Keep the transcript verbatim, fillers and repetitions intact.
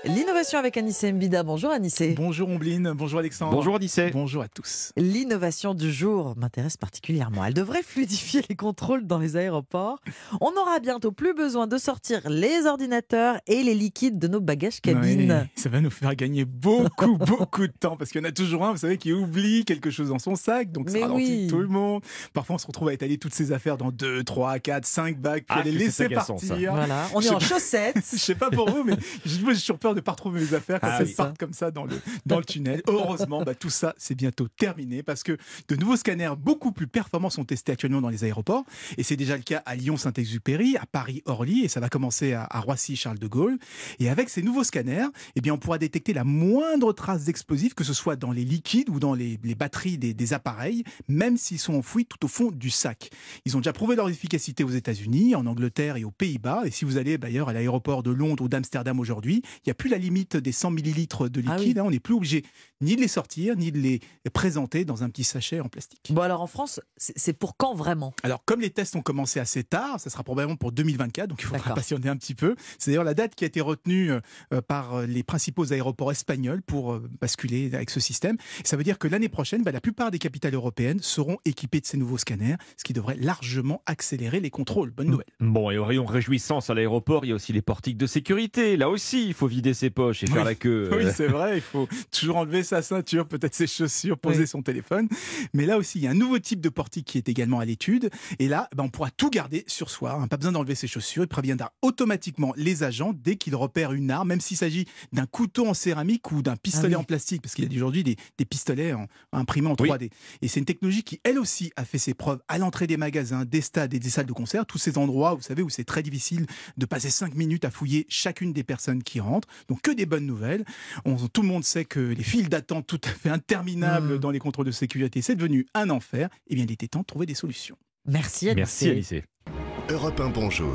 L'innovation avec Anissé Mbida. Bonjour Anissé. Bonjour Ombline, bonjour Alexandre. Bonjour Odyssée. Bonjour à tous. L'innovation du jour m'intéresse particulièrement. Elle devrait fluidifier les contrôles dans les aéroports. On n'aura bientôt plus besoin de sortir les ordinateurs et les liquides de nos bagages cabine. Oui, ça va nous faire gagner beaucoup, beaucoup de temps parce qu'il y en a toujours un, vous savez, qui oublie quelque chose dans son sac, donc ça Mais ralentit oui. tout le monde. Parfois, on se retrouve à étaler toutes ses affaires dans deux, trois, quatre, cinq bacs, puis Ah, à les que c'est laisser agaçant, partir. ça. Voilà, on Je est sais en pas- chaussettes. Je sais pas pour vous, mais j'ai moi, j'ai toujours peur de ne pas retrouver mes affaires quand Ah elles oui. partent comme ça dans le, dans le tunnel. Heureusement, bah, tout ça, c'est bientôt terminé parce que de nouveaux scanners beaucoup plus performants sont testés actuellement dans les aéroports. Et c'est déjà le cas à Lyon-Saint-Exupéry, à Paris-Orly, et ça va commencer à, à Roissy-Charles de Gaulle. Et avec ces nouveaux scanners, eh bien, on pourra détecter la moindre trace d'explosifs, que ce soit dans les liquides ou dans les, les batteries des, des appareils, même s'ils sont enfouis tout au fond du sac. Ils ont déjà prouvé leur efficacité aux États-Unis, en Angleterre et aux Pays-Bas. Et si vous allez d'ailleurs à l'aéroport de Londres ou d'Amsterdam aujourd'hui, il n'y a plus la limite des cent millilitres de Ah liquide. oui. hein. On n'est plus obligé ni de les sortir, ni de les présenter dans un petit sachet en plastique. Bon alors en France, c'est c'est pour quand vraiment? Alors, comme les tests ont commencé assez tard, ça sera probablement pour deux mille vingt-quatre, donc il faudra D'accord. patienter un petit peu. C'est d'ailleurs la date qui a été retenue euh, par euh, les principaux aéroports espagnols pour euh, basculer avec ce système. Ça veut dire que l'année prochaine, bah, la plupart des capitales européennes seront équipées de ces nouveaux scanners, ce qui devrait largement accélérer les contrôles. Bonne nouvelle. Bon, et au rayon réjouissance à l'aéroport, il y a aussi les portiques de sécurité. Là aussi, il faut vider ses poches et faire Oui. la queue. Oui, Euh, c'est vrai, il faut toujours enlever sa ceinture, peut-être ses chaussures, poser Oui. son téléphone. Mais là aussi, il y a un nouveau type de portique qui est également à l'étude. Et là, ben, on pourra tout garder sur soi. hein. Pas besoin d'enlever ses chaussures. Il préviendra automatiquement les agents dès qu'il repère une arme, même s'il s'agit d'un couteau en céramique ou d'un pistolet Ah oui. en plastique. Parce qu'il y a aujourd'hui des, des pistolets en, imprimés en Oui. trois D. Et c'est une technologie qui, elle aussi, a fait ses preuves à l'entrée des magasins, des stades et des salles de concert. Tous ces endroits, vous savez, où c'est très difficile de passer cinq minutes à fouiller chacune des personnes qui rentrent. Donc, que des bonnes nouvelles. On- tout le monde sait que les files d'attente tout à fait interminables Mmh. dans les contrôles de sécurité, c'est devenu un enfer. Eh bien, il était temps de trouver des solutions. Merci Anissé. Merci Odyssée. Europe un, bonjour.